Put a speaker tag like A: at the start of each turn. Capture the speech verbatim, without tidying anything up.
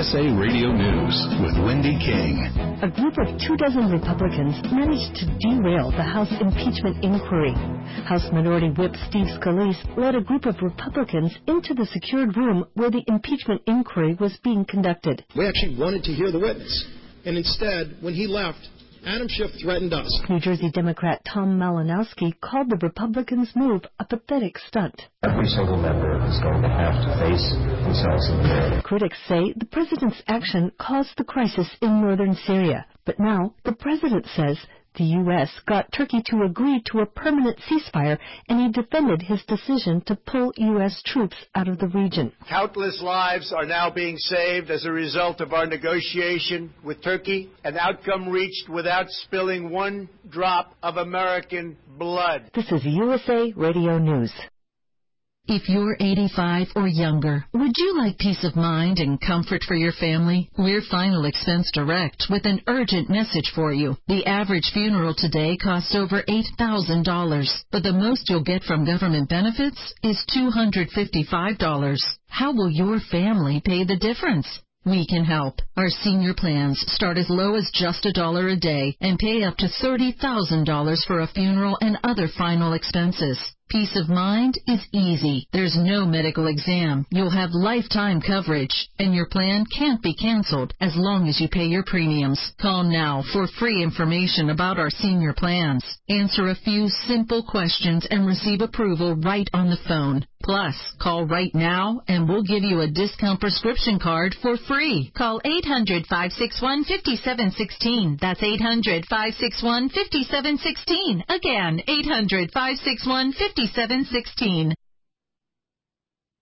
A: S A Radio News with Wendy King.
B: A group of two dozen Republicans managed to derail the House impeachment inquiry. House Minority Whip Steve Scalise led a group of Republicans into the secured room where the impeachment inquiry was being conducted.
C: We actually wanted to hear the witness, and instead, when he left, Adam Schiff threatened us.
B: New Jersey Democrat Tom Malinowski called the Republicans' move a pathetic stunt.
D: Every single member is going to have to face themselves in the mirror.
B: Critics say the president's action caused the crisis in northern Syria. But now the president says the U S got Turkey to agree to a permanent ceasefire, and he defended his decision to pull U S troops out of the region.
E: Countless lives are now being saved as a result of our negotiation with Turkey, an outcome reached without spilling one drop of American blood.
B: This is U S A Radio News.
F: If you're eighty-five or younger, would you like peace of mind and comfort for your family? We're Final Expense Direct with an urgent message for you. The average funeral today costs over eight thousand dollars, but the most you'll get from government benefits is two hundred fifty-five dollars. How will your family pay the difference? We can help. Our senior plans start as low as just a dollar a day and pay up to thirty thousand dollars for a funeral and other final expenses. Peace of mind is easy. There's no medical exam. You'll have lifetime coverage, and your plan can't be canceled as long as you pay your premiums. Call now for free information about our senior plans. Answer a few simple questions and receive approval right on the phone. Plus, call right now and we'll give you a discount prescription card for free. Call eight hundred, five six one, five seven one six. That's eight hundred, five six one, five seven one six. Again, eight hundred, five six one, five seven one six.